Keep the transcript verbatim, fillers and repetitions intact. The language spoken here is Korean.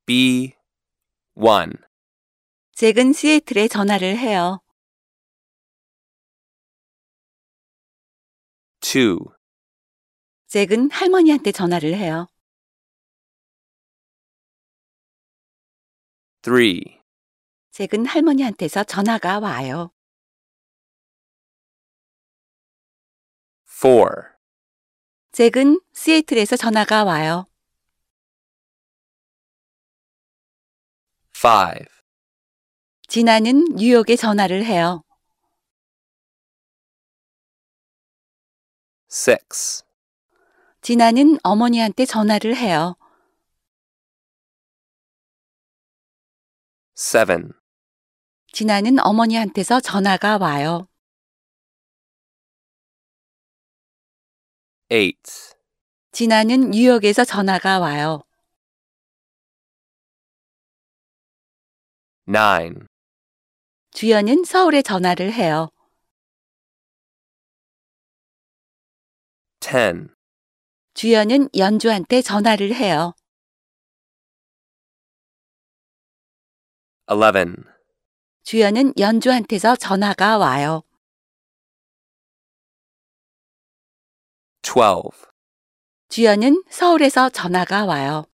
B one. 잭은 시애틀에 전화를 해요. two. 잭은 할머니한테 전화를 해요. three. 잭은 할머니한테서 전화가 와요. four. 잭은 시애틀에서 전화가 와요. five. 진아는 뉴욕에 전화를 해요. six. 진아는 어머니한테 전화를 해요. seven. 진아는 어머니한테서 전화가 와요. eight. 진아는 뉴욕에서 전화가 와요. nine. 주연은 서울에 전화를 해요. ten. 주연은 연주한테 전화를 해요. eleven. 주연은 연주한테서 전화가 와요. twelve. 주연은 서울에서 전화가 와요.